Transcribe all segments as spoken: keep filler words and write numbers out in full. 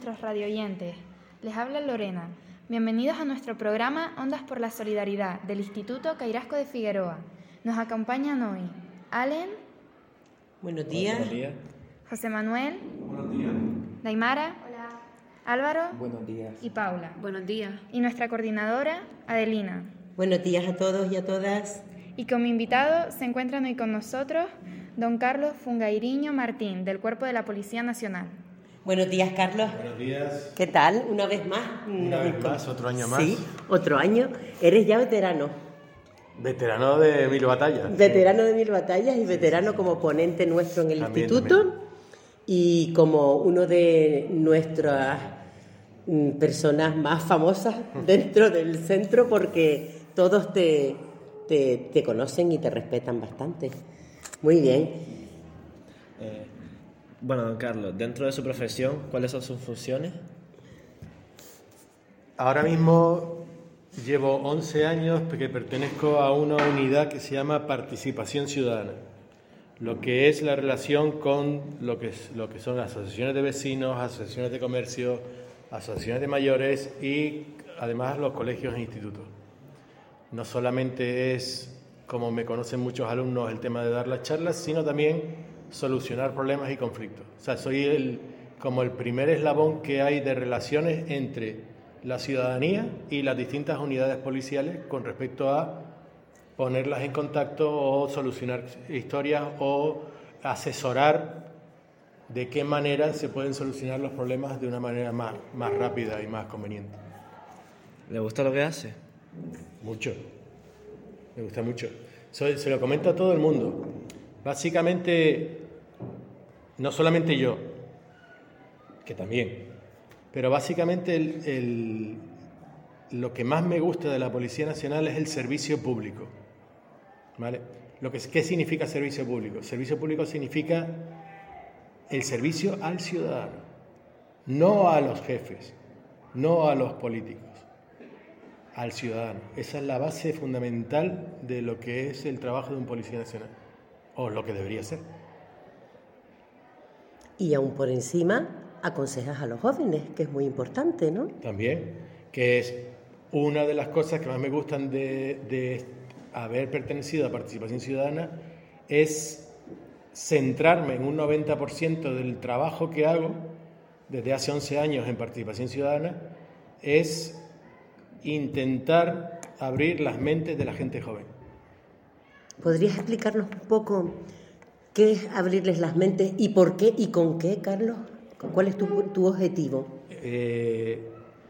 nuestros radioyentes. Les habla Lorena. Bienvenidos a nuestro programa Ondas por la Solidaridad del Instituto Cairasco de Figueroa. Nos acompañan hoy Allen. Buenos días. Buenos días. José Manuel. Buenos días. Daimara. Hola. Álvaro. Buenos días. Y Paula. Buenos días. Y nuestra coordinadora, Adelina. Buenos días a todos y a todas. Y como invitado se encuentran hoy con nosotros don Carlos Fungairiño Martín, del Cuerpo de la Policía Nacional. Buenos días, Carlos. Buenos días. ¿Qué tal? Una vez más. Una Nos vez encon- más, otro año más. Sí, otro año. Eres ya veterano. Veterano de mil batallas. Veterano de mil batallas y veterano como ponente nuestro en el También, instituto. también. Y como uno de nuestras mm, personas más famosas dentro del centro, porque todos te, te, te conocen y te respetan bastante. Muy bien. Eh, bueno, don Carlos, dentro de su profesión, ¿cuáles son sus funciones? Ahora mismo llevo once años que pertenezco a una unidad que se llama Participación Ciudadana, lo que es la relación con lo que, es, lo que son las asociaciones de vecinos, asociaciones de comercio, asociaciones de mayores y además los colegios e institutos. No solamente es, como me conocen muchos alumnos, el tema de dar las charlas, sino también solucionar problemas y conflictos. O sea, soy el, como el primer eslabón que hay de relaciones entre la ciudadanía y las distintas unidades policiales con respecto a ponerlas en contacto o solucionar historias o asesorar de qué manera se pueden solucionar los problemas de una manera más, más rápida y más conveniente. ¿Le gusta lo que hace? Mucho, me gusta mucho. Soy, se lo comento a todo el mundo. Básicamente, no solamente yo, que también, pero básicamente el, el, lo que más me gusta de la Policía Nacional es el servicio público. ¿Vale? Lo que, ¿Qué significa servicio público? Servicio público significa el servicio al ciudadano, no a los jefes, no a los políticos, al ciudadano. Esa es la base fundamental de lo que es el trabajo de un Policía Nacional, o lo que debería ser. Y aún por encima, aconsejas a los jóvenes, que es muy importante, ¿no? También, que es una de las cosas que más me gustan de, de haber pertenecido a Participación Ciudadana, es centrarme en un noventa por ciento del trabajo que hago desde hace once años en Participación Ciudadana, es intentar abrir las mentes de la gente joven. ¿Podrías explicarnos un poco qué es abrirles las mentes y por qué y con qué, Carlos? ¿Cuál es tu, tu objetivo? Eh,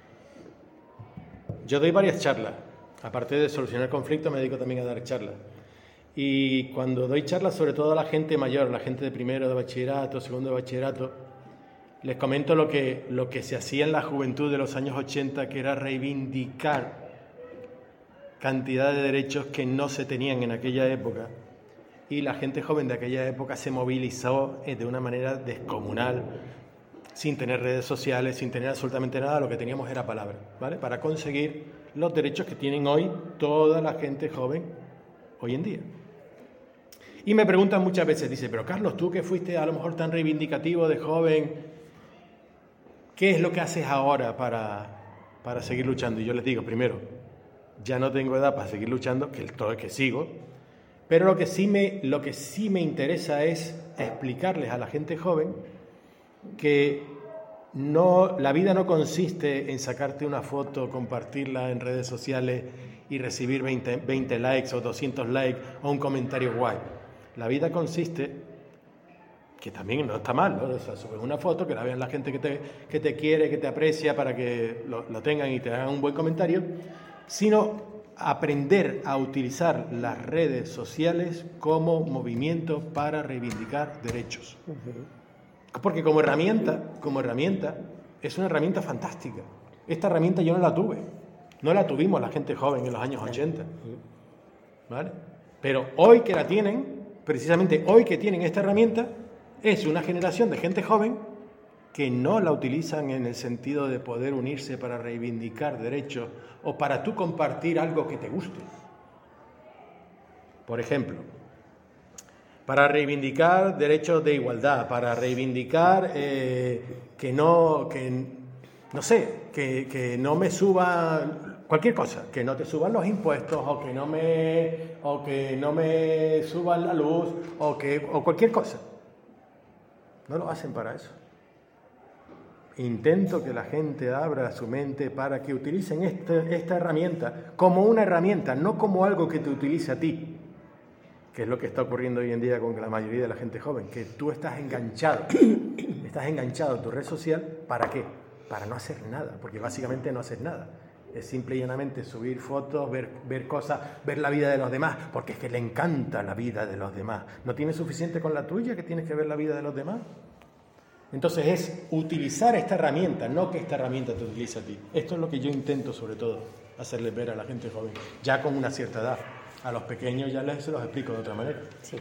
yo doy varias charlas. Aparte de solucionar conflictos, me dedico también a dar charlas. Y cuando doy charlas, sobre todo a la gente mayor, la gente de primero de bachillerato, segundo de bachillerato, les comento lo que, lo que se hacía en la juventud de los años ochenta, que era reivindicar cantidad de derechos que no se tenían en aquella época. Y la gente joven de aquella época se movilizó de una manera descomunal, sin tener redes sociales, sin tener absolutamente nada. Lo que teníamos era palabra, ¿vale? Para conseguir los derechos que tienen hoy toda la gente joven hoy en día. Y me preguntan muchas veces, dice, pero Carlos, tú que fuiste a lo mejor tan reivindicativo de joven, ¿qué es lo que haces ahora para, para seguir luchando? Y yo les digo, primero, ya no tengo edad para seguir luchando, que todo es que sigo, pero lo que sí me, lo que sí me interesa es explicarles a la gente joven que no, la vida no consiste en sacarte una foto, compartirla en redes sociales y recibir veinte, veinte likes o doscientos likes o un comentario guay. La vida consiste, que también no está mal, ¿no? O sea, subes una foto, que la vean la gente que te, que te quiere, que te aprecia, para que lo, lo tengan y te hagan un buen comentario, sino aprender a utilizar las redes sociales como movimiento para reivindicar derechos. Porque como herramienta, como herramienta, es una herramienta fantástica. Esta herramienta yo no la tuve, no la tuvimos la gente joven en los años ochenta, ¿vale? Pero hoy que la tienen, precisamente hoy que tienen esta herramienta, es una generación de gente joven que no la utilizan en el sentido de poder unirse para reivindicar derechos o para tú compartir algo que te guste. Por ejemplo, para reivindicar derechos de igualdad, para reivindicar eh, que no, que no sé, que, que no me suban cualquier cosa, que no te suban los impuestos o que no me, o que no me suban la luz o, que, o cualquier cosa. No lo hacen para eso. Intento que la gente abra su mente para que utilicen este, esta herramienta como una herramienta, no como algo que te utilice a ti, que es lo que está ocurriendo hoy en día con la mayoría de la gente joven, que tú estás enganchado, estás enganchado a tu red social, ¿para qué? Para no hacer nada, porque básicamente no haces nada. Es simple y llanamente subir fotos, ver, ver cosas, ver la vida de los demás, porque es que le encanta la vida de los demás. ¿No tienes suficiente con la tuya que tienes que ver la vida de los demás? Entonces es utilizar esta herramienta, no que esta herramienta te utilice a ti. Esto es lo que yo intento sobre todo, hacerles ver a la gente joven, ya con una cierta edad. A los pequeños ya les se los explico de otra manera. Sí.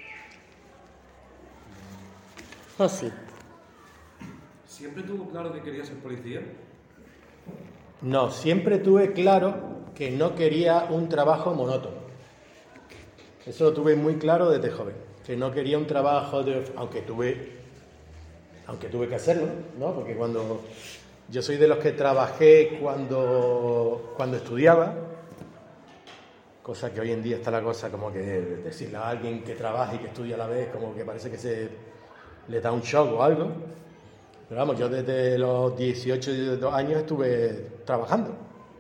José. ¿Siempre tuvo claro que quería ser policía? No, siempre tuve claro que no quería un trabajo monótono. Eso lo tuve muy claro desde joven, que no quería un trabajo de... aunque tuve... aunque tuve que hacerlo, ¿no? Porque cuando... yo soy de los que trabajé cuando, cuando estudiaba, cosa que hoy en día está la cosa como que decirle a alguien que trabaja y que estudia a la vez, como que parece que se le da un shock o algo. Pero vamos, yo desde los dieciocho años estuve trabajando.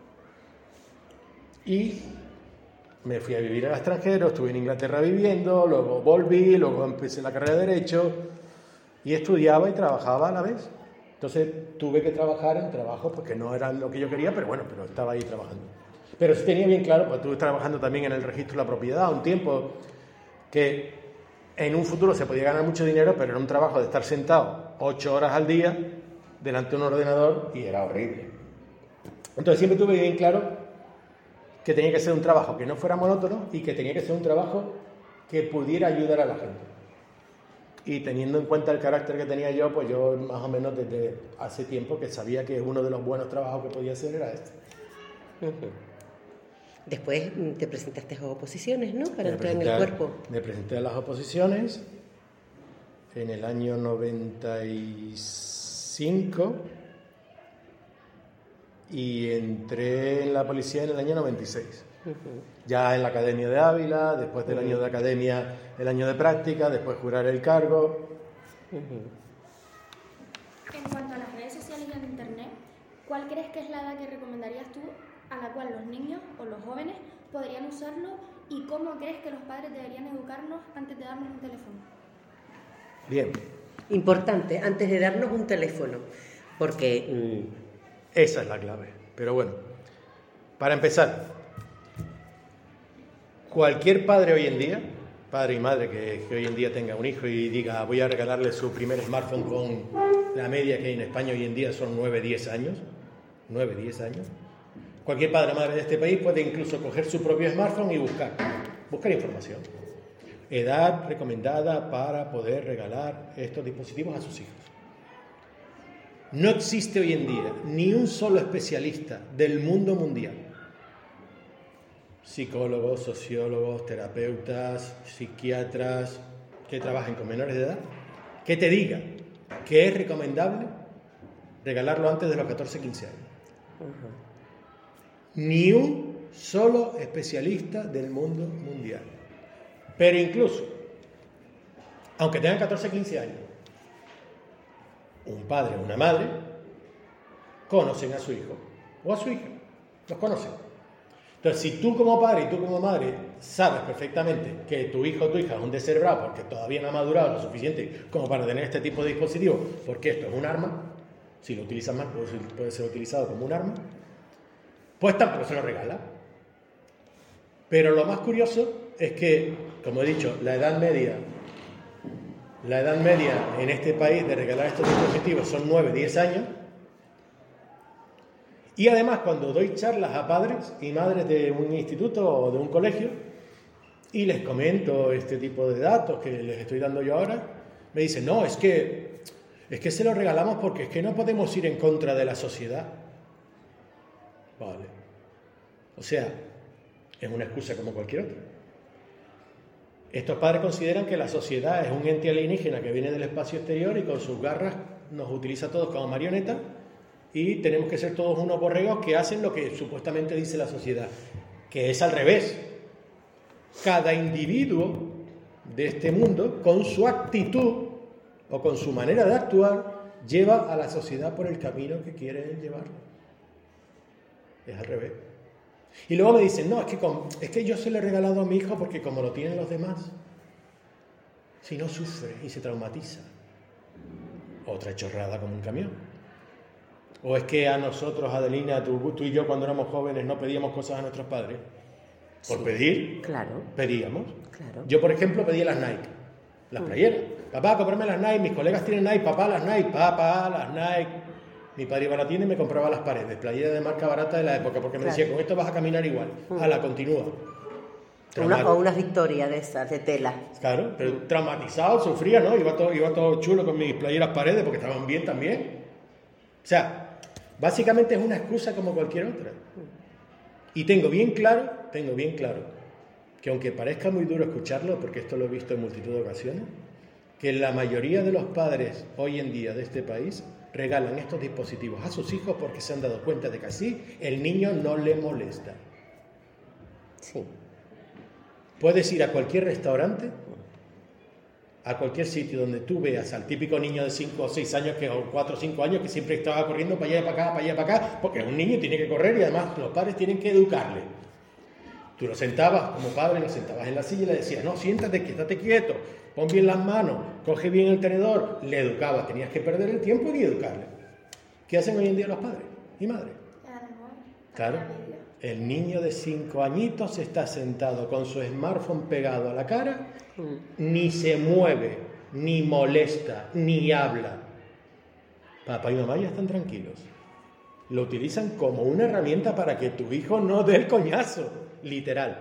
Y me fui a vivir al extranjero, estuve en Inglaterra viviendo, luego volví, luego empecé la carrera de Derecho y estudiaba y trabajaba a la vez. Entonces tuve que trabajar en trabajos porque no eran lo que yo quería, pero bueno, pero estaba ahí trabajando. Pero sí tenía bien claro, pues estuve trabajando también en el registro de la propiedad un tiempo que en un futuro se podía ganar mucho dinero, pero era un trabajo de estar sentado ocho horas al día delante de un ordenador y era horrible. Entonces siempre tuve bien claro que tenía que ser un trabajo que no fuera monótono y que tenía que ser un trabajo que pudiera ayudar a la gente. Y teniendo en cuenta el carácter que tenía yo, pues yo más o menos desde hace tiempo que sabía que uno de los buenos trabajos que podía hacer era este. Después te presentaste a oposiciones, ¿no? Para Me entrar en presenté el a- cuerpo. Me presenté a las oposiciones en el año noventa y cinco y entré en la policía en el año noventa y seis. Ya en la Academia de Ávila, después del año de academia, el año de práctica, después jurar el cargo. En cuanto a las redes sociales y al internet, ¿cuál crees que es la edad que recomendarías tú a la cual los niños o los jóvenes podrían usarlo y cómo crees que los padres deberían educarnos antes de darnos un teléfono? Bien, Importante, antes de darnos un teléfono, porque esa es la clave. Pero bueno, para empezar, cualquier padre hoy en día, padre y madre que, que hoy en día tenga un hijo y diga voy a regalarle su primer smartphone con la media que hay en España hoy en día son nueve diez años, nueve diez años, cualquier padre o madre de este país puede incluso coger su propio smartphone y buscar, buscar información. Edad recomendada para poder regalar estos dispositivos a sus hijos. No existe hoy en día ni un solo especialista del mundo mundial, psicólogos, sociólogos, terapeutas, psiquiatras que trabajen con menores de edad, que te diga que es recomendable regalarlo antes de los catorce quince años. Ni un solo especialista del mundo mundial. Pero incluso, aunque tengan catorce quince años, un padre o una madre conocen a su hijo o a su hija, los conocen. Entonces, si tú como padre y tú como madre sabes perfectamente que tu hijo o tu hija es un descerebrado porque todavía no ha madurado lo suficiente como para tener este tipo de dispositivos, porque esto es un arma, si lo utilizas mal puede ser, puede ser utilizado como un arma, pues tampoco se lo regala. Pero lo más curioso es que, como he dicho, la edad media, la edad media en este país de regalar estos dispositivos son nueve diez años. Y además, cuando doy charlas a padres y madres de un instituto o de un colegio y les comento este tipo de datos que les estoy dando yo ahora, me dicen, no, es que, es que se lo regalamos porque es que no podemos ir en contra de la sociedad. Vale. O sea, es una excusa como cualquier otra. Estos padres consideran que la sociedad es un ente alienígena que viene del espacio exterior y con sus garras nos utiliza a todos como marionetas y tenemos que ser todos unos borregos que hacen lo que supuestamente dice la sociedad, que es al revés. Cada individuo de este mundo, con su actitud o con su manera de actuar, lleva a la sociedad por el camino que quiere llevarlo. Es al revés. Y luego me dicen, no, es que, con, es que yo se lo he regalado a mi hijo porque como lo tienen los demás, si no sufre y se traumatiza. Otra chorrada como un camión. O es que a nosotros, Adelina, tú, tú y yo cuando éramos jóvenes no pedíamos cosas a nuestros padres. Por Sí, pedir, claro. pedíamos. Claro. Yo, por ejemplo, pedía las Nike, las playeras. Papá, cómprame las Nike, mis colegas tienen Nike, papá, las Nike, papá, las Nike. Mi padre iba a la tienda y me compraba las paredes, playeras de marca barata de la época, porque me Claro. decía, con esto vas a caminar igual. Ala, continúa. Una, Traumat- o unas victorias de esas, de tela. Claro, pero traumatizado, sufría, ¿no? Iba todo, iba todo chulo con mis playeras paredes porque estaban bien también. O sea, básicamente es una excusa como cualquier otra. Y tengo bien claro, tengo bien claro, que aunque parezca muy duro escucharlo, porque esto lo he visto en multitud de ocasiones, que la mayoría de los padres hoy en día de este país regalan estos dispositivos a sus hijos porque se han dado cuenta de que así el niño no le molesta. Sí. Puedes ir a cualquier restaurante, a cualquier sitio donde tú veas al típico niño de cinco o seis años, que, o cuatro o cinco años, que siempre estaba corriendo para allá y para acá, para allá y para acá, porque un niño tiene que correr y además los padres tienen que educarle. Tú lo sentabas, como padre, lo sentabas en la silla y le decías, no, siéntate, quédate quieto, pon bien las manos, coge bien el tenedor, le educabas, tenías que perder el tiempo y educarle. ¿Qué hacen hoy en día los padres y madres? Claro, el niño de cinco añitos está sentado con su smartphone pegado a la cara, ni se mueve, ni molesta, ni habla. Papá y mamá ya están tranquilos. Lo utilizan como una herramienta para que tu hijo no dé el coñazo, literal.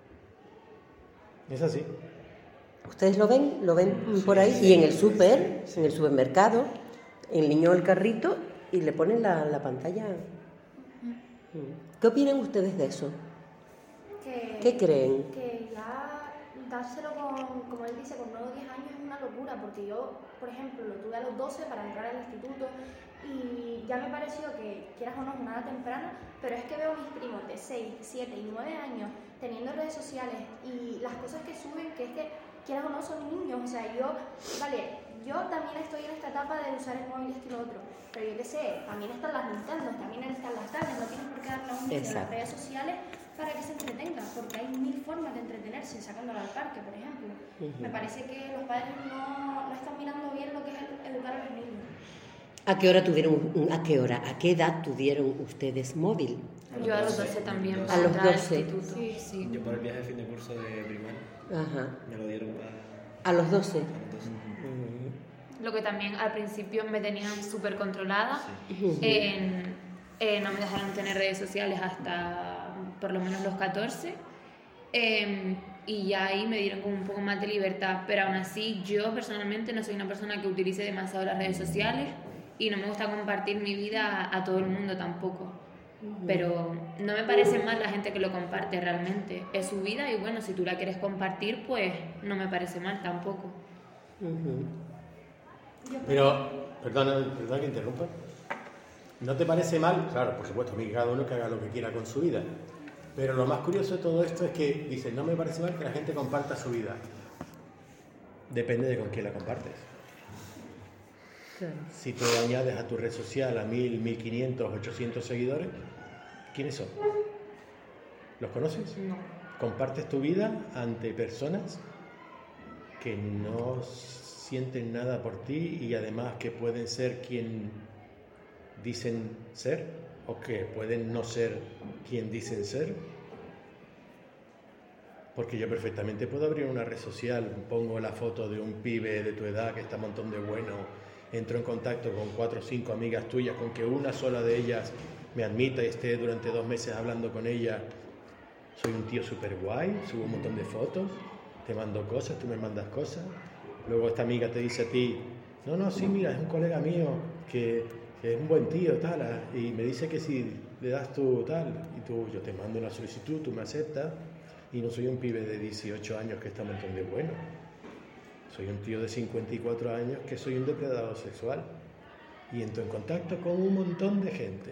Es así. Ustedes lo ven, lo ven por ahí, y en el súper, en el supermercado, el niño del carrito, y le ponen la, la pantalla. ¿Qué opinan ustedes de eso? Que, ¿Qué creen? Que ya dárselo con, como él dice, con nueve o diez años es una locura, porque yo, por ejemplo, lo tuve a los doce para entrar al instituto y ya me pareció que, quieras o no, es una edad temprana, pero es que veo a mis primos de seis, siete y nueve años teniendo redes sociales y las cosas que suben, que es que, quieras o no, son niños. O sea, yo, vale, yo también estoy en esta etapa de usar el móvil y esto y lo otro, pero yo qué sé, también están las Nintendo, también están las tablets, no tienes por qué darle a un niño las redes sociales para que se entretenga, porque hay mil formas de entretenerse, sacándolo al parque, por ejemplo. Uh-huh. Me parece que los padres no, no están mirando bien lo que es educar a los niños. ¿A qué hora tuvieron, a qué hora, a qué edad tuvieron ustedes móvil? Yo a los doce también. A los doce. Sí, sí. Yo por el viaje de fin de curso de primaria. Ajá. Me lo dieron para... ¿A los doce? A los doce. Uh-huh. Lo que también al principio me tenían súper controlada. Sí. Uh-huh. Eh, eh, no me dejaron tener redes sociales hasta por lo menos los catorce. Eh, y ya ahí me dieron como un poco más de libertad. Pero aún así, yo personalmente no soy una persona que utilice demasiado las redes sociales y no me gusta compartir mi vida a, a todo el mundo tampoco. Uh-huh. Pero no me parece mal la gente que lo comparte realmente. Es su vida y bueno, si tú la quieres compartir, pues no me parece mal tampoco. Uh-huh. Pero, perdona, perdona que interrumpa. ¿No te parece mal? Claro, por supuesto, a mí cada uno que haga lo que quiera con su vida. Pero lo más curioso de todo esto es que dicen, no me parece mal que la gente comparta su vida. Depende de con quién la compartes. Claro. Si tú añades a tu red social a mil, mil quinientos, ochocientos seguidores, ¿quiénes son? ¿Los conoces? No. Compartes tu vida ante personas que no sienten nada por ti y además que pueden ser quien dicen ser o que pueden no ser quien dicen ser. Porque yo perfectamente puedo abrir una red social, pongo la foto de un pibe de tu edad que está un montón de bueno, entro en contacto con cuatro o cinco amigas tuyas, con que una sola de ellas me admita y esté durante dos meses hablando con ella. Soy un tío súper guay, subo un montón de fotos, te mando cosas, tú me mandas cosas. Luego esta amiga te dice a ti, no, no, sí, mira, es un colega mío que, que es un buen tío, tal, y me dice que si le das tú tal, y tú, yo te mando una solicitud, tú me aceptas, y no soy un pibe de dieciocho años que está un montón de bueno. Soy un tío de cincuenta y cuatro años que soy un depredador sexual. y entro en contacto con un montón de gente.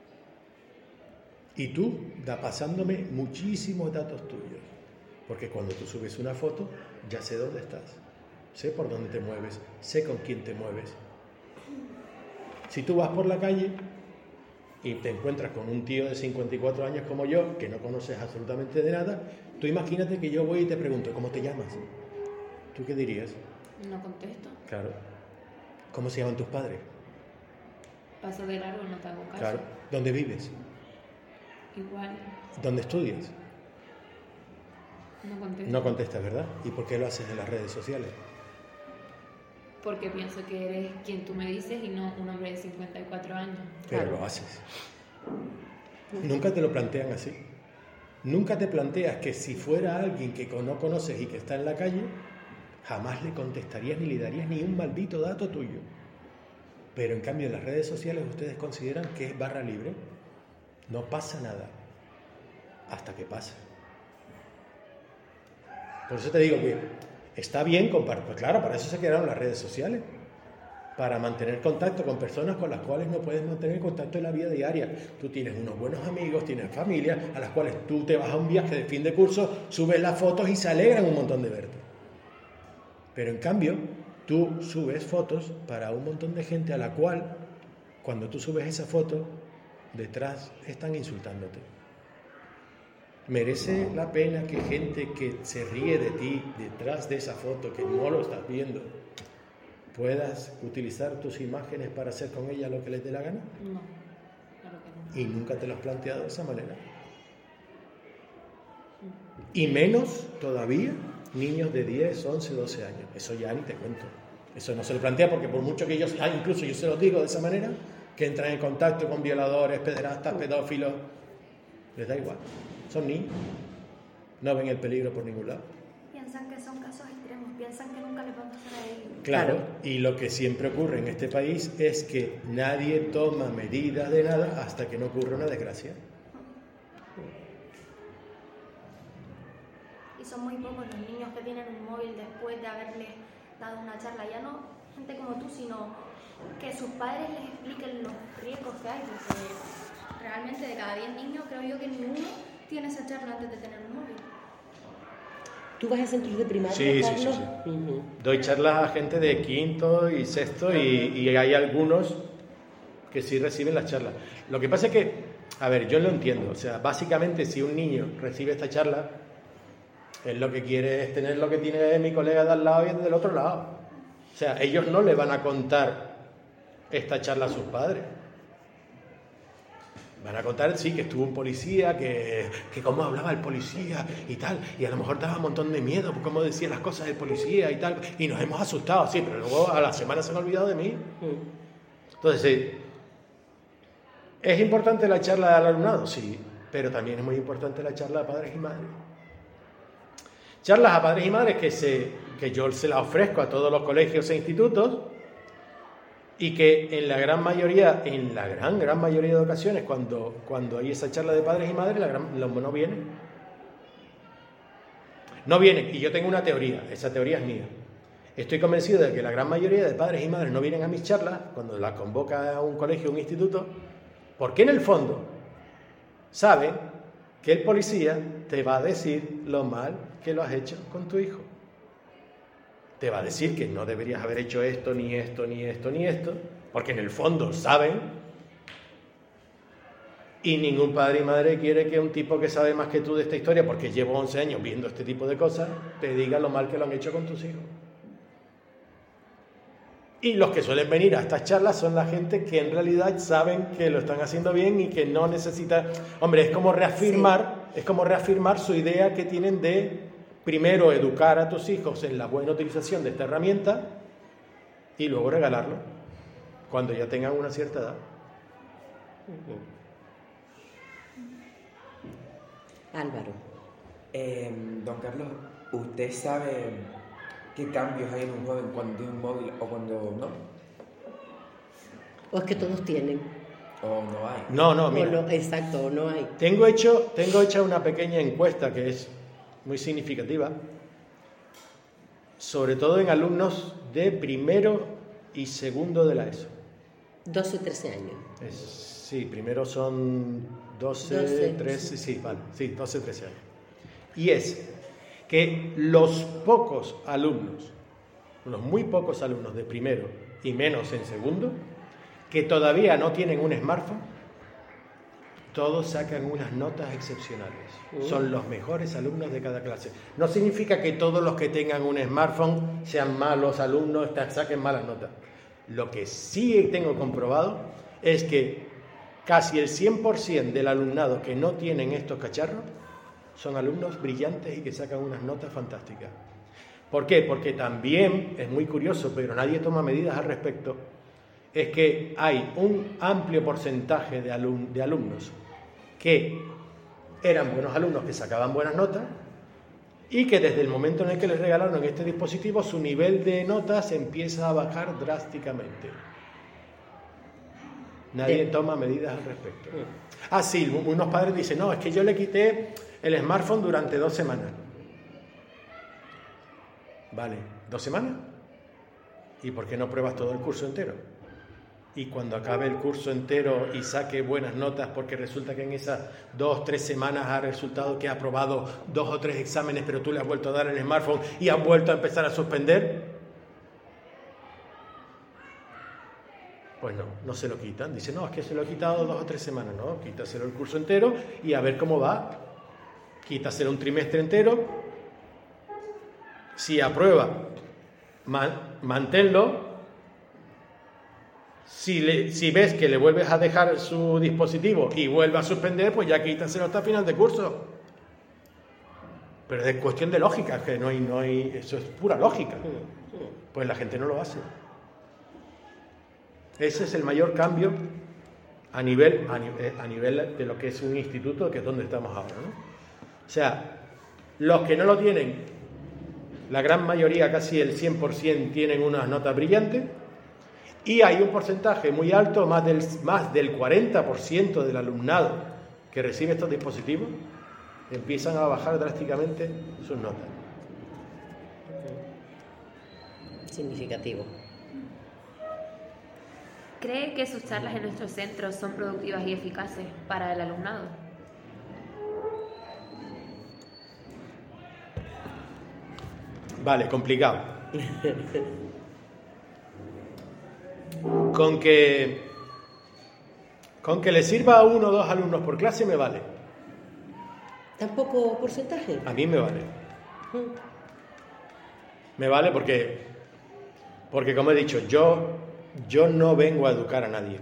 Y tú da pasándome muchísimos datos tuyos, porque cuando tú subes una foto ya sé dónde estás, sé por dónde te mueves, sé con quién te mueves. Si tú vas por la calle y te encuentras con un tío de cincuenta y cuatro años como yo, que no conoces absolutamente de nada, tú imagínate que yo voy y te pregunto, ¿cómo te llamas? ¿Tú qué dirías? No contesto. Claro. ¿Cómo se llaman tus padres? Paso de largo, no te hago caso. Claro. ¿Dónde vives? Igual, ¿Dónde estudias? no contesto. No contestas, ¿verdad? ¿Y por qué lo haces en las redes sociales? Porque pienso que eres quien tú me dices y no un hombre de cincuenta y cuatro años. Pero Claro. lo haces. Nunca te lo plantean así. Nunca te planteas que si fuera alguien que no conoces y que está en la calle, jamás le contestarías ni le darías ni un maldito dato tuyo. Pero en cambio en las redes sociales ustedes consideran que es barra libre. No pasa nada hasta que pasa. Por eso te digo que está bien compartir. Pues claro, para eso se crearon las redes sociales. Para mantener contacto con personas con las cuales no puedes mantener contacto en la vida diaria. Tú tienes unos buenos amigos, tienes familia, a las cuales tú te vas a un viaje de fin de curso, subes las fotos y se alegran un montón de verte. Pero en cambio, tú subes fotos para un montón de gente a la cual, cuando tú subes esa foto, detrás están insultándote. ¿Merece la pena que gente que se ríe de ti detrás de esa foto, que no lo estás viendo, puedas utilizar tus imágenes para hacer con ella lo que les dé la gana? No, claro que no. Y nunca te lo has planteado de esa manera. Y menos todavía niños de diez, once, doce años. Eso ya ni te cuento. Eso no se lo plantea porque por mucho que ellos, ah, incluso yo se los digo de esa manera, que entran en contacto con violadores, pederastas, pedófilos, les da igual. Son niños. No ven el peligro por ningún lado. Piensan que son casos extremos, piensan que nunca les va a pasar a ellos. Claro, Claro. y lo que siempre ocurre en este país es que nadie toma medidas de nada hasta que no ocurre una desgracia. Y son muy pocos los niños que tienen un móvil después de haberles dado una charla. Ya no gente como tú, sino que sus padres les expliquen los riesgos que hay. Porque realmente de cada diez niños creo yo que ninguno tiene esa charla antes de tener un móvil. ¿Tú vas a centros de primaria, Sí, sí, Carlos? sí, sí. Ujú. Doy charlas a gente de quinto y sexto y, y hay algunos que sí reciben las charlas. Lo que pasa es que, a ver, yo lo entiendo. O sea, básicamente si un niño recibe esta charla, él lo que quiere es tener lo que tiene mi colega de al lado y del otro lado. O sea, ellos no le van a contar esta charla a sus padres. Van a contar, sí, que estuvo un policía, que, que cómo hablaba el policía y tal, y a lo mejor daba un montón de miedo por cómo decía las cosas del policía y tal, y nos hemos asustado, sí, pero luego a la semana se han olvidado de mí. Entonces, sí, ¿es importante la charla del alumnado? Sí, pero también es muy importante la charla de padres y madres. Charlas a padres y madres que, se, que yo se las ofrezco a todos los colegios e institutos, y que en la gran mayoría, en la gran, gran mayoría de ocasiones, cuando, cuando hay esa charla de padres y madres, la gran, los no vienen. No vienen, y yo tengo una teoría, esa teoría es mía. Estoy convencido de que la gran mayoría de padres y madres no vienen a mis charlas, cuando las convoca a un colegio o un instituto, porque en el fondo saben que el policía te va a decir lo mal que lo has hecho con tu hijo. Te va a decir que no deberías haber hecho esto, ni esto, ni esto, ni esto, porque en el fondo saben, y ningún padre y madre quiere que un tipo que sabe más que tú de esta historia, porque llevo once años viendo este tipo de cosas, te diga lo mal que lo han hecho con tus hijos. Y los que suelen venir a estas charlas son la gente que en realidad saben que lo están haciendo bien y que no necesitan... Hombre, es como reafirmar, sí. es como reafirmar su idea que tienen de... Primero, educar a tus hijos en la buena utilización de esta herramienta y luego regalarlo cuando ya tengan una cierta edad. Álvaro. Eh, don Carlos, ¿usted sabe qué cambios hay en un joven cuando tiene un móvil o cuando no? ¿O es que todos tienen? ¿O no hay? No, no, O mira. no, exacto, o no hay. Tengo, hecho, tengo hecha una pequeña encuesta que es muy significativa, sobre todo en alumnos de primero y segundo de la ESO. doce o trece años. Es, sí, primero son doce, doce, trece, sí, vale, sí, doce, trece años. Y es que los pocos alumnos, los muy pocos alumnos de primero y menos en segundo, que todavía no tienen un smartphone, todos sacan unas notas excepcionales. Uh. Son los mejores alumnos de cada clase. No significa que todos los que tengan un smartphone sean malos alumnos, saquen malas notas. Lo que sí tengo comprobado es que casi el cien por ciento del alumnado que no tienen estos cacharros son alumnos brillantes y que sacan unas notas fantásticas. ¿Por qué? Porque también, es muy curioso, pero nadie toma medidas al respecto, es que hay un amplio porcentaje de, alum- de alumnos que eran buenos alumnos, que sacaban buenas notas, y que desde el momento en el que les regalaron este dispositivo, su nivel de notas empieza a bajar drásticamente. Nadie toma medidas al respecto. Ah, sí, unos padres dicen, no, es que yo le quité el smartphone durante dos semanas. Vale, ¿dos semanas? ¿Y por qué no pruebas todo el curso entero? Y cuando acabe el curso entero y saque buenas notas, porque resulta que en esas dos, tres semanas ha resultado que ha aprobado dos o tres exámenes, pero tú le has vuelto a dar el smartphone y has vuelto a empezar a suspender, pues no, no se lo quitan. Dice, no, es que se lo he quitado dos o tres semanas. No, quítaselo el curso entero y a ver cómo va. Quítaselo un trimestre entero. Si aprueba, man, manténlo. Si, le, si ves que le vuelves a dejar su dispositivo y vuelve a suspender, pues ya quítaselo hasta final de curso. Pero es cuestión de lógica, que no hay, no hay, eso es pura lógica. Pues la gente no lo hace. Ese es el mayor cambio a nivel, a, nivel, a nivel de lo que es un instituto, que es donde estamos ahora, ¿no? O sea, los que no lo tienen, la gran mayoría, casi el cien por ciento, tienen unas notas brillantes. Y hay un porcentaje muy alto, más del, más del cuarenta por ciento del alumnado que recibe estos dispositivos, empiezan a bajar drásticamente sus notas. Significativo. ¿Cree que sus charlas en nuestros centros son productivas y eficaces para el alumnado? Vale, complicado. Con que, con que le sirva a uno o dos alumnos por clase me vale. ¿Tampoco porcentaje? A mí me vale. Me vale porque, porque como he dicho, yo, yo no vengo a educar a nadie.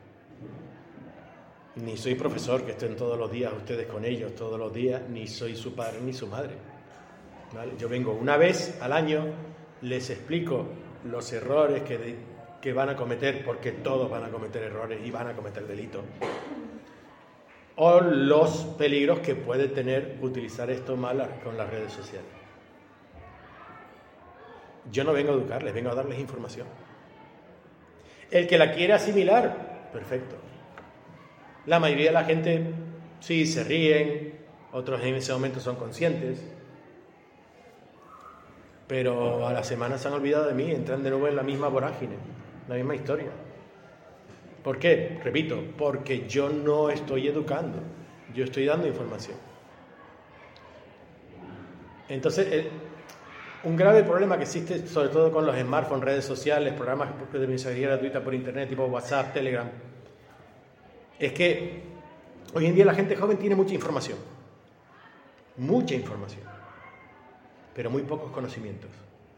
Ni soy profesor, que estén todos los días ustedes con ellos, todos los días, ni soy su padre ni su madre. ¿Vale? Yo vengo una vez al año, les explico los errores que... De, que van a cometer, porque todos van a cometer errores y van a cometer delitos, o los peligros que puede tener utilizar esto mal con las redes sociales. Yo no vengo a educarles, vengo a darles información. El que la quiere asimilar, perfecto. La mayoría de la gente sí se ríen, otros en ese momento son conscientes, pero a la semana se han olvidado de mí, entran de nuevo en la misma vorágine, la misma historia. ¿Por qué? Repito, porque yo no estoy educando, yo estoy dando información. Entonces, el, un grave problema que existe, sobre todo con los smartphones, redes sociales, programas de mensajería gratuita por internet, tipo WhatsApp, Telegram, es que hoy en día la gente joven tiene mucha información, mucha información, pero muy pocos conocimientos.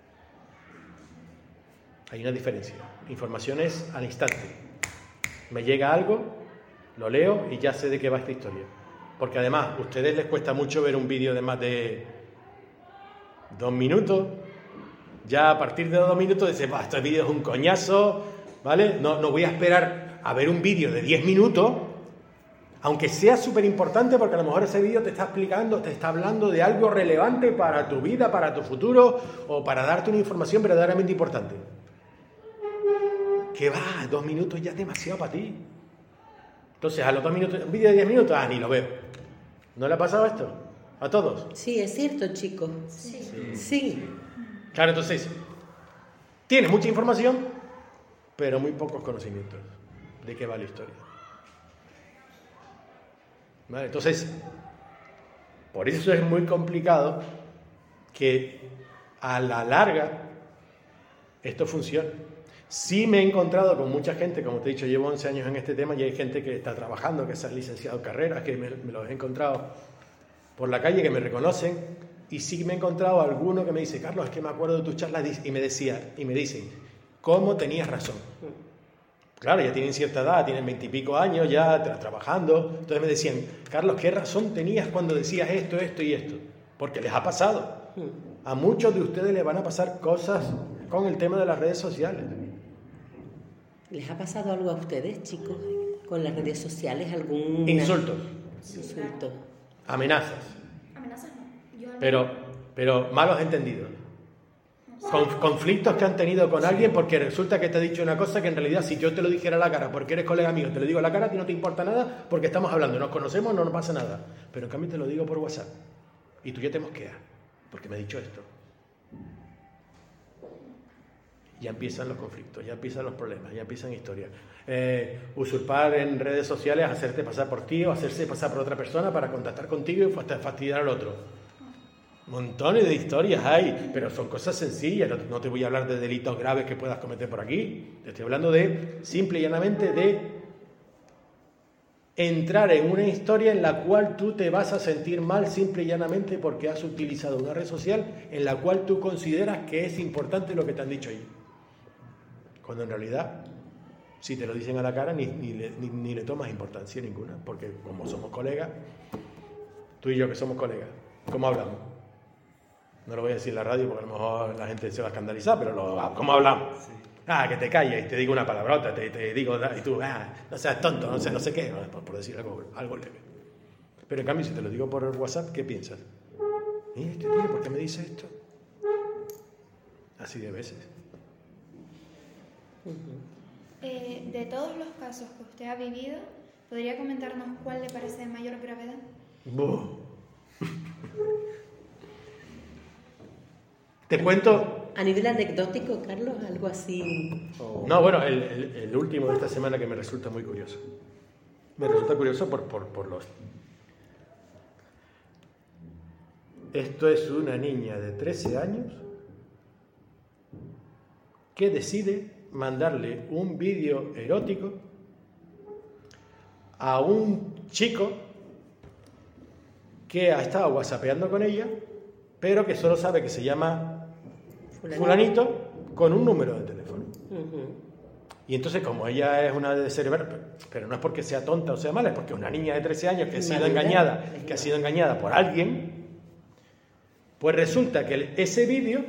Hay una diferencia. Información es al instante. Me llega algo, lo leo y ya sé de qué va esta historia. Porque además, a ustedes les cuesta mucho ver un vídeo de más de dos minutos. Ya a partir de dos minutos dicen, bah, este vídeo es un coñazo, ¿vale? No, no voy a esperar a ver un vídeo de diez minutos, aunque sea súper importante, porque a lo mejor ese vídeo te está explicando, te está hablando de algo relevante para tu vida, para tu futuro, o para darte una información verdaderamente importante. Que va, dos minutos ya es demasiado para ti. Entonces, a los dos minutos, un vídeo de diez minutos, ah, ni lo veo. ¿No le ha pasado esto? ¿A todos? Sí, es cierto, chicos. Sí. Sí. Sí. Claro, entonces, tienes mucha información, pero muy pocos conocimientos. de qué va la historia. ¿Vale? Entonces, por eso es muy complicado que a la larga esto funcione. Sí me he encontrado con mucha gente, como te he dicho, llevo once años en este tema y hay gente que está trabajando, que se ha licenciado en carreras, que me, me los he encontrado por la calle, que me reconocen, y sí me he encontrado alguno que me dice, Carlos, es que me acuerdo de tus charlas, y me decía, y me dicen, ¿cómo tenías razón? Claro, ya tienen cierta edad, tienen veintipico años ya tra- trabajando, entonces me decían, Carlos, ¿qué razón tenías cuando decías esto, esto y esto? Porque les ha pasado. A muchos de ustedes les van a pasar cosas con el tema de las redes sociales. ¿Les ha pasado algo a ustedes, chicos, con las redes sociales? ¿Algún Insultos, insulto? amenazas, Amenazas no. Yo al pero, pero malos entendidos. Con- conflictos que han tenido con alguien porque resulta que te ha dicho una cosa que en realidad si yo te lo dijera a la cara porque eres colega mío, te lo digo a la cara, a ti no te importa nada porque estamos hablando, nos conocemos, no nos pasa nada. Pero en cambio te lo digo por WhatsApp y tú ya te mosqueas porque me ha dicho esto. Ya empiezan los conflictos, ya empiezan los problemas, ya empiezan historias. Eh, usurpar en redes sociales, hacerte pasar por ti o hacerse pasar por otra persona para contactar contigo y fast- fastidiar al otro. Montones de historias hay, pero son cosas sencillas. No, no te voy a hablar de delitos graves que puedas cometer por aquí. Te estoy hablando de, simple y llanamente, de entrar en una historia en la cual tú te vas a sentir mal simple y llanamente porque has utilizado una red social en la cual tú consideras que es importante lo que te han dicho ahí. Cuando en realidad, si te lo dicen a la cara, ni, ni, le, ni, ni le tomas importancia ninguna, porque como somos colegas, tú y yo que somos colegas, ¿cómo hablamos? No lo voy a decir en la radio porque a lo mejor la gente se va a escandalizar, pero lo, ¿cómo hablamos? Sí. Ah, que te calles y te digo una palabrota, te, te digo, y tú, ah, no seas tonto, no sé, no sé qué, por, por decir algo, algo leve. Pero en cambio, si te lo digo por WhatsApp, ¿qué piensas? ¿Y este tío por qué me dice esto? Así de veces. Eh, de todos los casos que usted ha vivido, ¿podría comentarnos cuál le parece de mayor gravedad? Buh. Te cuento... A nivel anecdótico, Carlos, algo así... o- No, bueno, el, el- el último de esta semana que me resulta muy curioso. Me resulta curioso por, por, por los... Esto es una niña de trece años que decide mandarle un vídeo erótico a un chico que ha estado whatsappeando con ella, pero que solo sabe que se llama Fulanito. fulanito con un número de teléfono. Ujú. Y entonces, como ella es una de cerebral, pero no es porque sea tonta o sea mala, es porque una niña de trece años que ha sido Madura. engañada, que ha sido engañada por alguien, pues resulta que el- ese vídeo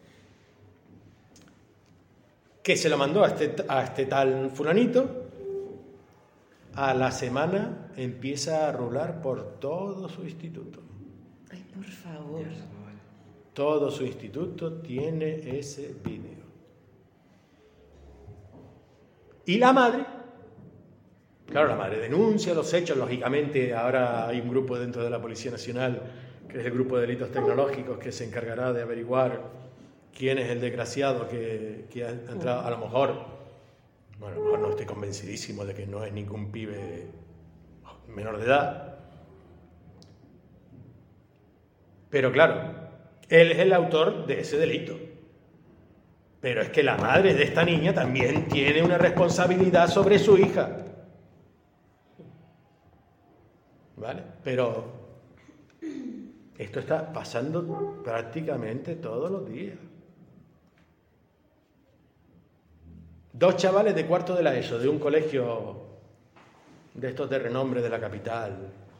que se lo mandó a este, a este tal fulanito, a la semana empieza a rular por todo su instituto. Ay, por favor. Todo su instituto tiene ese vídeo. Y la madre, claro, la madre denuncia los hechos, lógicamente ahora hay un grupo dentro de la Policía Nacional, que es el grupo de delitos tecnológicos, que se encargará de averiguar quién es el desgraciado que, que ha entrado, a lo mejor, bueno, a lo mejor no estoy convencidísimo de que no es ningún pibe menor de edad, pero claro, él es el autor de ese delito. Pero es que la madre de esta niña también tiene una responsabilidad sobre su hija. ¿Vale? Pero esto está pasando prácticamente todos los días. Dos chavales de cuarto de la ESO, de un colegio de estos de renombre de la capital,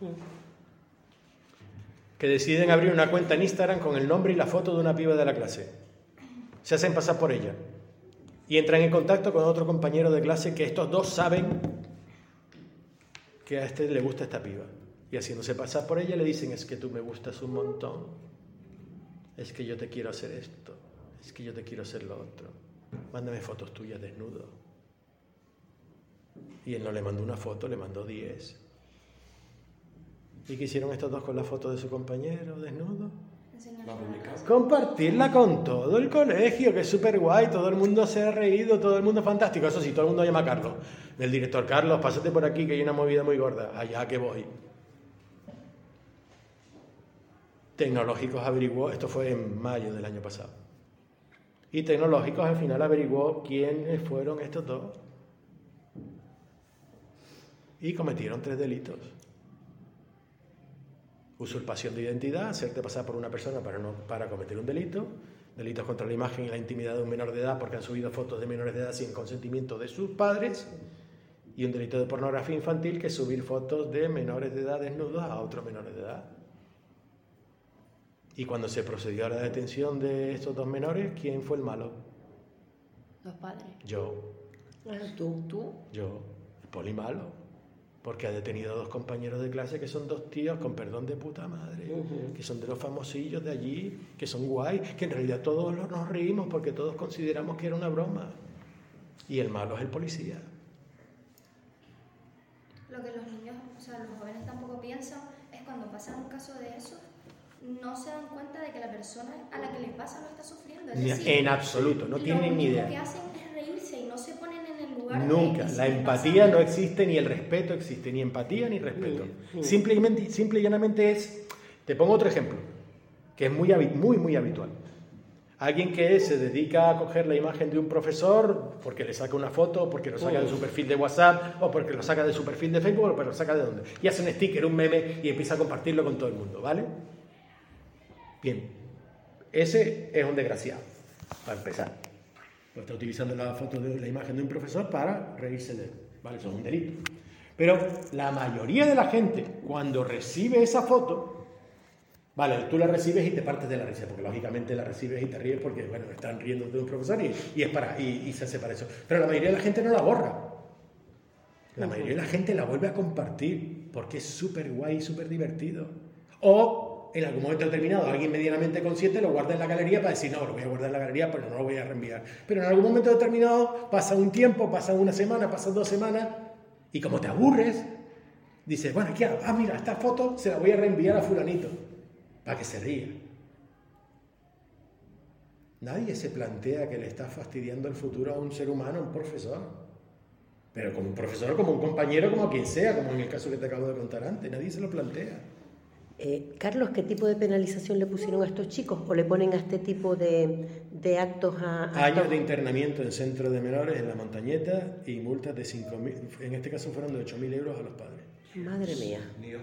que deciden abrir una cuenta en Instagram con el nombre y la foto de una piba de la clase. Se hacen pasar por ella y entran en contacto con otro compañero de clase que estos dos saben que a este le gusta esta piba. Y haciéndose pasar por ella le dicen, es que tú me gustas un montón, es que yo te quiero hacer esto, es que yo te quiero hacer lo otro, mándame fotos tuyas desnudo. Y él no le mandó una foto, le mandó diez. ¿Y qué hicieron estos dos con la foto de su compañero desnudo? La publicamos. Compartirla con todo el colegio, que es súper guay, todo el mundo se ha reído, todo el mundo es fantástico. Eso sí, todo el mundo llama a Carlos. El director, Carlos, pásate por aquí que hay una movida muy gorda. Allá que voy. Tecnológicos averiguó, esto fue en mayo del año pasado. Y Tecnológicos al final averiguó quiénes fueron estos dos. Y cometieron tres delitos. Usurpación de identidad, hacerte pasar por una persona para, no, para cometer un delito. Delitos contra la imagen y la intimidad de un menor de edad porque han subido fotos de menores de edad sin consentimiento de sus padres. Y un delito de pornografía infantil, que es subir fotos de menores de edad desnudos a otros menores de edad. Y cuando se procedió a la detención de estos dos menores, ¿quién fue el malo? Los padres. Yo. Ah, tú. ¿Tú? Yo. El poli malo. Porque ha detenido a dos compañeros de clase que son dos tíos, con perdón de puta madre, uh-huh. que son de los famosillos de allí, que son guay, que en realidad todos nos reímos porque todos consideramos que era una broma. Y el malo es el policía. Lo que los niños, o sea, los jóvenes tampoco piensan es cuando pasan un caso de eso, no se dan cuenta de que la persona a la que les pasa lo está sufriendo. Es decir, en absoluto, no tienen ni idea. Lo que hacen es reírse y no se ponen en el lugar. Nunca. De, la empatía no existe, ni el respeto existe, ni empatía ni respeto. Mm. Simplemente, simple y llanamente es... Te pongo otro ejemplo, que es muy, muy, muy habitual. Alguien que se dedica a coger la imagen de un profesor porque le saca una foto, porque lo saca de su perfil de WhatsApp, o porque lo saca de su perfil de Facebook, o porque lo saca de donde. Y hace un sticker, un meme, y empieza a compartirlo con todo el mundo, ¿vale? Bien. Ese es un desgraciado, para empezar. Pues está utilizando la foto de la imagen de un profesor para reírse de él, ¿vale? Eso es un delito. Pero la mayoría de la gente, cuando recibe esa foto... Vale, tú la recibes y te partes de la risa, porque lógicamente la recibes y te ríes porque, bueno, están riendo de un profesor y, y, es para, y, y se hace para eso. Pero la mayoría de la gente no la borra. La mayoría de la gente la vuelve a compartir porque es súper guay y súper divertido. O, en algún momento determinado, alguien medianamente consciente lo guarda en la galería para decir, no, lo voy a guardar en la galería, pero no lo voy a reenviar. Pero en algún momento determinado pasa un tiempo, pasa una semana, pasan dos semanas, y como te aburres, dices, bueno, ¿qué hago? Ah, mira, esta foto se la voy a reenviar a fulanito. Para que se ría. Nadie se plantea que le está fastidiando el futuro a un ser humano, a un profesor. Pero como un profesor, como un compañero, como a quien sea, como en el caso que te acabo de contar antes. Nadie se lo plantea. Eh, Carlos, ¿qué tipo de penalización le pusieron a estos chicos? ¿O le ponen a este tipo de, de actos a... a Años estos... de internamiento en centro de menores en La Montañeta y multas de cinco mil, en este caso fueron de ocho mil euros a los padres. Madre mía.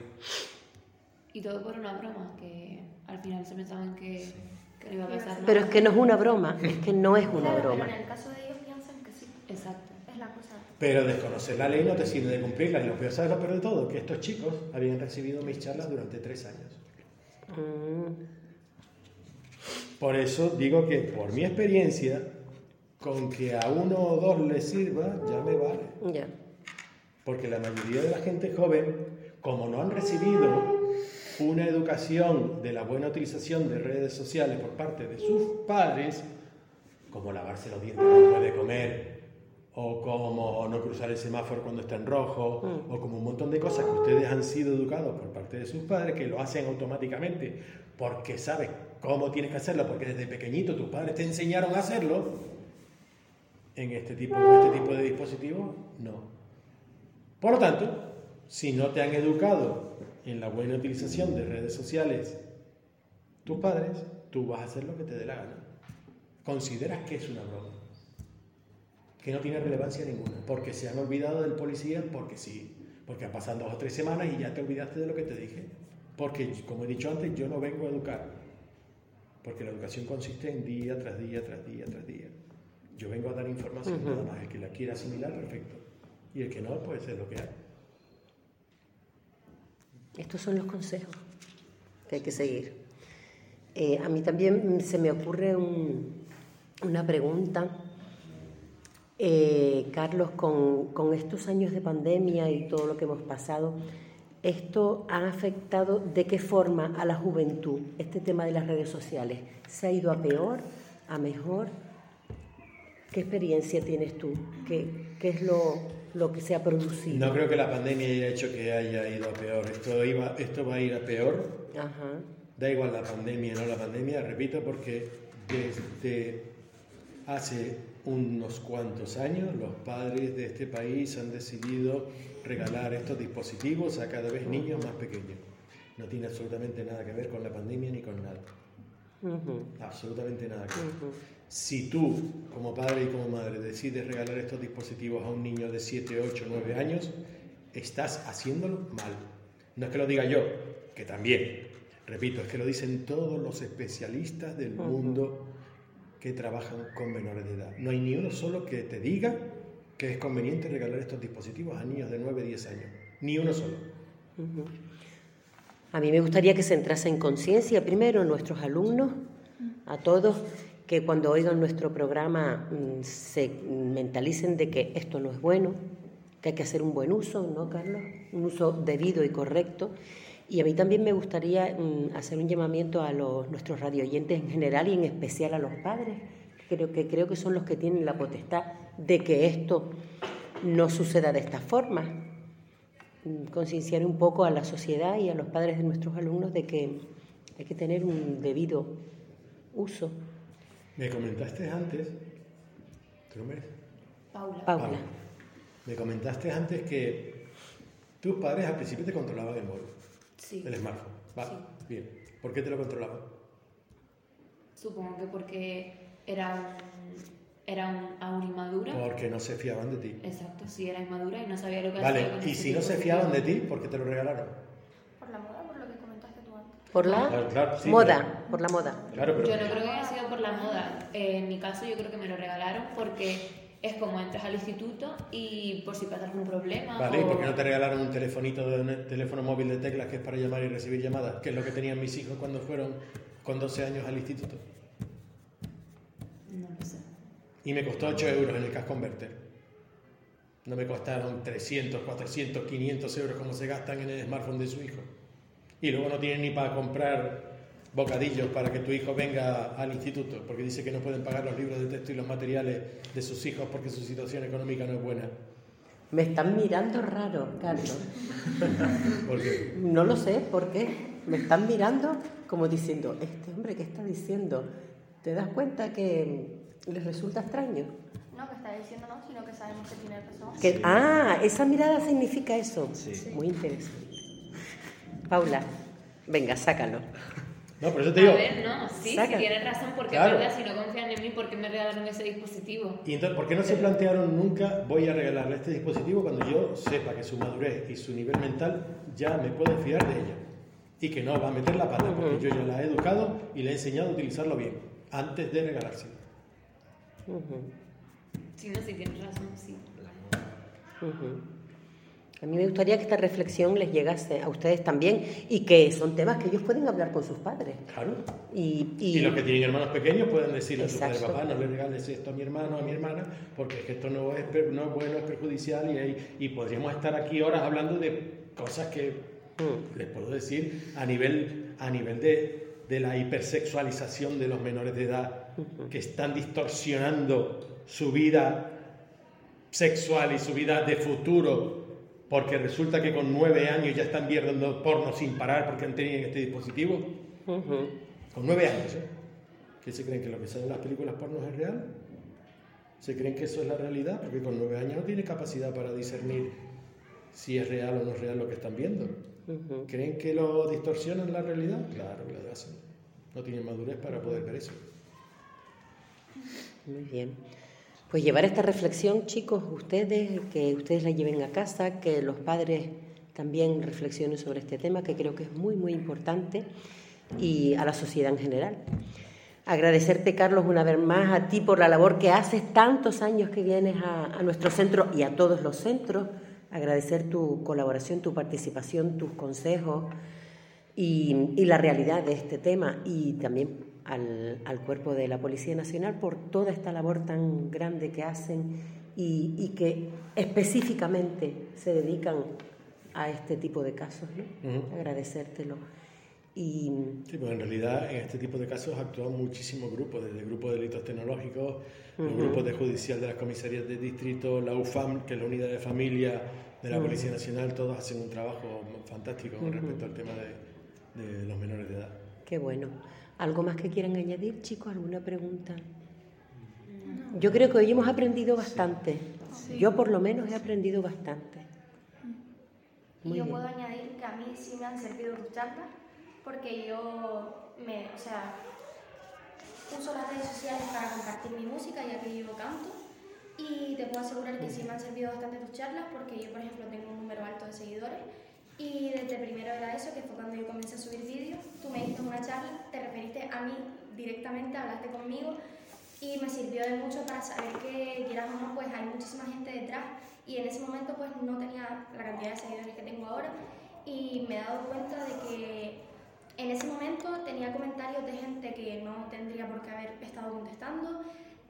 Y todo por una broma, que al final se pensaban que, que no iba a pasar nada. Pero es que no es una broma, es que no es una Claro, broma. pero en el caso de ellos piensan que sí. Exacto. Es la cosa. Pero desconocer la ley no te sirve de cumplirla. Y lo peor, ¿sabes lo peor de todo? Que estos chicos habían recibido mis charlas durante tres años. Mm. Por eso digo que, por mi experiencia, con que a uno o dos les sirva, ya me vale. Ya. Porque la mayoría de la gente joven, como no han recibido una educación de la buena utilización de redes sociales por parte de sus padres, como lavarse los dientes después de comer, o como no cruzar el semáforo cuando está en rojo, mm. o como un montón de cosas que ustedes han sido educados por parte de sus padres, que lo hacen automáticamente porque sabes cómo tienes que hacerlo, porque desde pequeñito tus padres te enseñaron a hacerlo, en este tipo, en este tipo de dispositivos, no. Por lo tanto, si no te han educado en la buena utilización de redes sociales tus padres, tú vas a hacer lo que te dé la gana. Consideras que es una broma, que no tiene relevancia ninguna, porque se han olvidado del policía, porque sí, porque han pasado dos o tres semanas y ya te olvidaste de lo que te dije, porque, como he dicho antes, yo no vengo a educar, porque la educación consiste en día tras día, tras día, tras día. Yo vengo a dar información, uh-huh. nada más. El que la quiera asimilar, perfecto, y el que no, pues es lo que hay. Estos son los consejos que hay que seguir. Eh, a mí también se me ocurre un, una pregunta. Eh, Carlos, con, con estos años de pandemia y todo lo que hemos pasado, ¿esto ha afectado de qué forma a la juventud, este tema de las redes sociales? ¿Se ha ido a peor, a mejor? ¿Qué experiencia tienes tú? ¿Qué, qué es lo, lo que se ha producido? No creo que la pandemia haya hecho que haya ido a peor. Esto, iba, esto va a ir a peor. Ajá. Da igual la pandemia, no la pandemia, repito, porque desde hace unos cuantos años los padres de este país han decidido regalar estos dispositivos a cada vez niños más pequeños. No tiene absolutamente nada que ver con la pandemia ni con nada. Uh-huh. Absolutamente nada que ver. Uh-huh. Si tú, como padre y como madre, decides regalar estos dispositivos a un niño de siete, ocho, nueve años, estás haciéndolo mal. No es que lo diga yo, que también. Repito, es que lo dicen todos los especialistas del uh-huh. mundo que trabajan con menores de edad. No hay ni uno solo que te diga que es conveniente regalar estos dispositivos a niños de nueve, diez años. Ni uno solo. Uh-huh. A mí me gustaría que se entrase en conciencia primero nuestros alumnos, a todos, que cuando oigan nuestro programa mmm, se mentalicen de que esto no es bueno, que hay que hacer un buen uso, ¿no, Carlos? Un uso debido y correcto. Y a mí también me gustaría mmm, hacer un llamamiento a los, nuestros radioyentes en general y en especial a los padres, creo que, creo que son los que tienen la potestad de que esto no suceda de esta forma. Concienciar un poco a la sociedad y a los padres de nuestros alumnos de que hay que tener un debido uso. Me comentaste antes, ¿tu nombre es? Paula. Paula. Paula. Me comentaste antes que tus padres al principio te controlaban el móvil, sí. el smartphone. Vale, sí. Bien. ¿Por qué te lo controlaban? Supongo que porque era un... Era un, aún inmadura. Porque no se fiaban de ti. Exacto, sí, era inmadura y no sabía lo que vale. hacía. Vale, y si no se fiaban de ti, ¿por qué te lo regalaron? Por la moda, por lo que comentaste tú antes. Por la claro, claro, sí, moda, pero... por la moda. Claro, pero... Yo no creo que haya sido por la moda. Eh, en mi caso yo creo que me lo regalaron porque es como entras al instituto y por si pasa algún problema. Vale, o... ¿y por qué no te regalaron un telefonito, de un teléfono móvil de teclas que es para llamar y recibir llamadas? Que es lo que tenían mis hijos cuando fueron con doce años al instituto. No lo sé. Y me costó ocho euros en el Cash Converter. No me costaron trescientos, cuatrocientos, quinientos euros como se gastan en el smartphone de su hijo. Y luego no tienen ni para comprar bocadillos para que tu hijo venga al instituto, porque dice que no pueden pagar los libros de texto y los materiales de sus hijos porque su situación económica no es buena. Me están mirando raro, Carlos. ¿Por qué? No lo sé, ¿por qué? Me están mirando como diciendo, este hombre, ¿qué está diciendo? ¿Te das cuenta que les resulta extraño? No, que está diciendo no, sino que sabemos que tiene razón. Que, ah, esa mirada significa eso. Sí. Muy interesante. Paula, venga, sácalo. No, por eso te digo... A ver, no, sí, Saca. si tienes razón, porque Claro. es verdad, si no confían en mí, ¿por qué me regalaron ese dispositivo? Y entonces, ¿por qué no se plantearon nunca voy a regalarle este dispositivo cuando yo sepa que su madurez y su nivel mental ya me puedo fiar de ella? Y que no va a meter la pata, porque yo ya la he educado y le he enseñado a utilizarlo bien, antes de regalárselo. Uh-huh. Si no, si tienes razón, sí. Uh-huh. A mí me gustaría que esta reflexión les llegase a ustedes también y que son temas que ellos pueden hablar con sus padres. Claro. Y, y... Y los que tienen hermanos pequeños pueden decirle a su padre, Exacto. papá, no le regales esto a mi hermano o a mi hermana, porque es que esto no es, per- no es bueno, es perjudicial, y, hay- y podríamos estar aquí horas hablando de cosas que Mm. les puedo decir a nivel, a nivel de, de la hipersexualización de los menores de edad, que están distorsionando su vida sexual y su vida de futuro, porque resulta que con nueve años ya están viendo porno sin parar porque han tenido este dispositivo. Uh-huh. Con nueve años, ¿eh? ¿Qué se creen? ¿Que lo que sale en las películas porno es real? ¿Se creen que eso es la realidad? Porque con nueve años no tiene capacidad para discernir si es real o no es real lo que están viendo. Uh-huh. ¿Creen que lo distorsionan la realidad? Claro que lo hacen. No tienen madurez para poder ver eso. Muy bien. Pues llevar esta reflexión, chicos, ustedes, que ustedes la lleven a casa, que los padres también reflexionen sobre este tema, que creo que es muy, muy importante, y a la sociedad en general. Agradecerte, Carlos, una vez más a ti por la labor que haces, tantos años que vienes a, a nuestro centro y a todos los centros. Agradecer tu colaboración, tu participación, tus consejos y, y la realidad de este tema, y también al, al cuerpo de la Policía Nacional por toda esta labor tan grande que hacen y, y que específicamente se dedican a este tipo de casos, ¿no? Uh-huh. Agradecértelo. Y... Sí, pues en realidad en este tipo de casos actúan muchísimos grupos, desde el grupo de delitos tecnológicos, uh-huh. los grupos de judicial de las comisarías de distrito, la U F A M, que es la unidad de familia de la uh-huh. Policía Nacional, todos hacen un trabajo fantástico con uh-huh. respecto al tema de, de los menores de edad. Qué bueno. ¿Algo más que quieran añadir, chicos? ¿Alguna pregunta? Yo creo que hoy hemos aprendido bastante. Sí. Yo por lo menos he aprendido bastante. Y yo puedo añadir que a mí sí me han servido tus charlas, porque yo me, o sea, uso las redes sociales para compartir mi música, ya que yo canto, y te puedo asegurar que sí me han servido bastante tus charlas, porque yo, por ejemplo, tengo un número alto de seguidores, y desde primero era eso, que fue cuando yo comencé a subir vídeos. Tú me diste una charla, te referiste a mí directamente, hablaste conmigo, y me sirvió de mucho para saber que, quieras o no, pues hay muchísima gente detrás, y en ese momento pues no tenía la cantidad de seguidores que tengo ahora, y me he dado cuenta de que en ese momento tenía comentarios de gente que no tendría por qué haber estado contestando,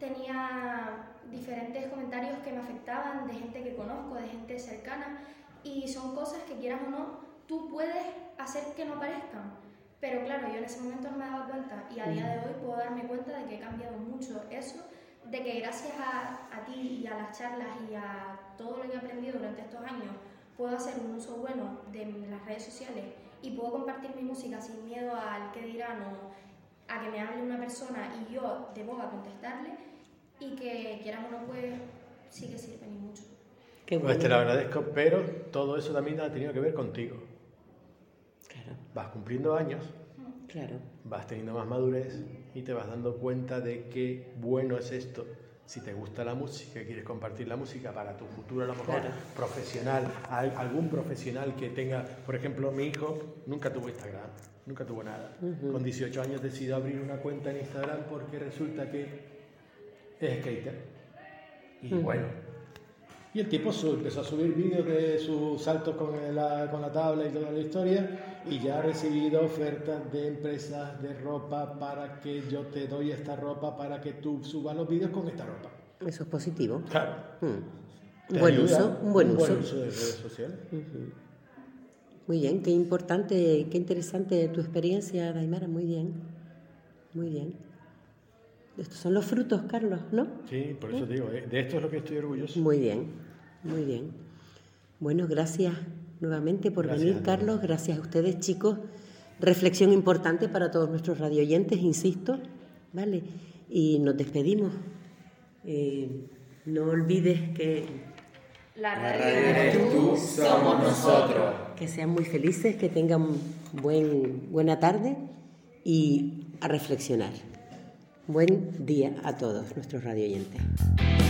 tenía diferentes comentarios que me afectaban de gente que conozco, de gente cercana, y son cosas que, quieras o no, tú puedes hacer que no parezcan. Pero claro, yo en ese momento no me daba cuenta, y a día de hoy puedo darme cuenta de que he cambiado mucho eso, de que gracias a, a ti y a las charlas y a todo lo que he aprendido durante estos años, puedo hacer un uso bueno de las redes sociales y puedo compartir mi música sin miedo al que dirán o a que me hable una persona y yo de boca contestarle, y que, quieras o no, pues sí que sirven y mucho. Qué bueno. Pues te lo agradezco, pero todo eso también ha tenido que ver contigo. Claro. Vas cumpliendo años, Claro. vas teniendo más madurez y te vas dando cuenta de qué bueno es esto. Si te gusta la música, quieres compartir la música para tu futuro, a lo mejor Claro. profesional, al- algún profesional que tenga, por ejemplo, mi hijo nunca tuvo Instagram, nunca tuvo nada. Uh-huh. Con dieciocho años decidió abrir una cuenta en Instagram porque resulta que es skater. Y Uh-huh. bueno, y el tipo su- empezó a subir vídeos de sus saltos con la, con la tabla y toda la historia, y ya ha recibido ofertas de empresas de ropa para que yo te doy esta ropa para que tú subas los vídeos con esta ropa. Eso es positivo. Claro. Mm. Te Un buen ayuda, uso, un buen un uso. buen uso de redes sociales. Ujú. Muy bien, qué importante, qué interesante tu experiencia, Daimara, muy bien, muy bien. Estos son los frutos, Carlos, ¿no? Sí, por eso te digo, eh, de esto es lo que estoy orgulloso. Muy bien, muy bien. Bueno, gracias nuevamente por Gracias, venir, Andrea. Carlos. Gracias a ustedes, chicos. Reflexión importante para todos nuestros radioyentes, insisto, ¿vale? Y nos despedimos. Eh, no olvides que, La La radio, radio eres tú, somos nosotros. que sean muy felices, que tengan buen, buena tarde y a reflexionar. Buen día a todos nuestros radioyentes.